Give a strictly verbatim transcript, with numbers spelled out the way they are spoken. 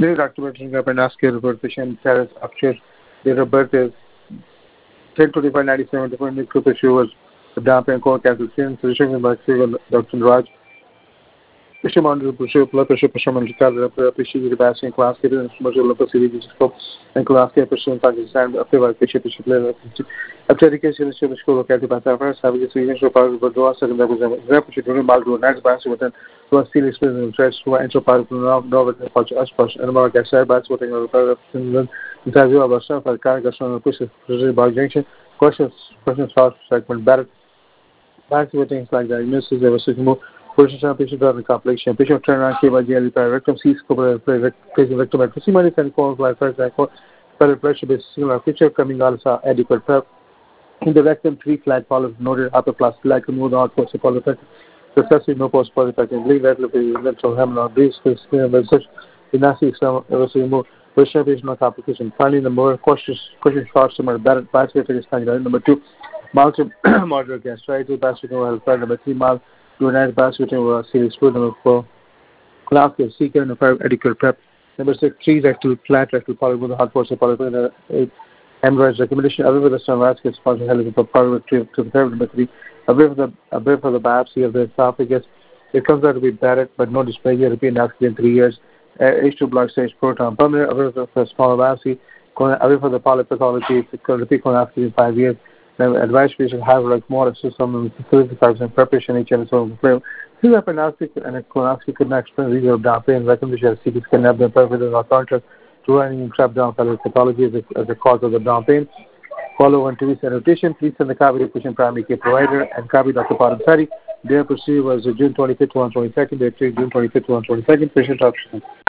Today, Doctor Bertrand Kapanaski report patient Paris Akshay. Date of birth is ten twenty-five ninety-seven. Different group issue was the damp and core cancer skin. Physician by Doctor Raj. Patient monitor pressure, blood pressure, pressure monitor, patient with passing class, and commercial local series and class care patient Pakistan. After work, patient patient player. After education, the school located by Safar, Savage Sweden, so far, but do a second repetition during Maldo, next bass with an was serious business interest to enter part of Nova Aspos and America Side Bats with a interview of ourselves at Cargason pushes by junction. Questions, questions, thoughts, segment better. Back with things like diagnosis, there was more. Position patient on the completion. Patient turn around came by daily rectum, C scope, facing rectum at Simon and calls like first cycle. Further pressure based similar picture coming out of adequate prep. In the rectum, three flat polyps noted upper plus like removed out post polyp. Successfully no post polyp. Bleed red electron hemorrhage, breeze, with such the nasty external ever removed. Position patient on complication. Finally, the more cautious, cautious shots to my bad basket is number two. Multi moderate gastritis, basket health. Number three, mild. Do not pass with a series food. Number four, class of seeker and five adequate prep. Number six, three rectal flat rectal polyp with a hot force polyp. And eight, hemorrhage recommendation. Away with the sunrise gets sponsored helicopter polyp to the third. Number three, away for the away for the biopsy of the esophagus. It comes out to be battered, but no dysplasia. Repeat asking in three years. H two blood stage proton pulmonary. Away for the small biopsy. Away for the polyp pathology. Repeat colonoscopy in five years. Now, advice patient have like more system and facility and preparation each other. So, see that diagnostic and a colonoscopy could not explain the reason of down pain. Recommendation C T scan have been perfect in our contract to running trap down pathology as a, as a cause of the down pain. Follow on T V sanitation. Please send the copy to patient primary care provider and copy Doctor Param Sari. Their procedure was June twenty-fifth to June twenty-second. They treat June twenty-fifth to June twenty-second. Patient option.